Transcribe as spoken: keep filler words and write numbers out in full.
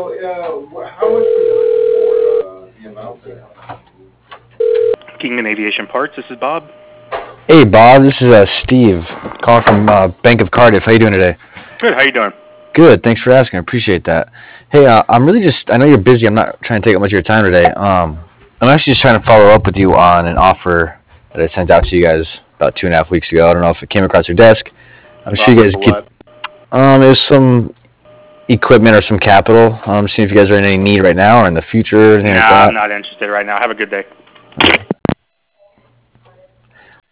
So, uh, wh- how much were you looking for, uh, the amount there? Kingman Aviation Parts, this is Bob. Hey, Bob, this is uh, Steve calling from uh, Bank of Cardiff. How you doing today? Good, how you doing? Good, thanks for asking. I appreciate that. Hey, uh, I'm really just, I know you're busy. I'm not trying to take up much of your time today. Um, I'm actually just trying to follow up with you on an offer that I sent out to you guys about two and a half weeks ago. I don't know if it came across your desk. I'm sure you guys For keep, what? um, there's some equipment or some capital. I'm seeing if you guys are in any need right now or in the future or anything Nah, like that. I'm not interested right now. Have a good day.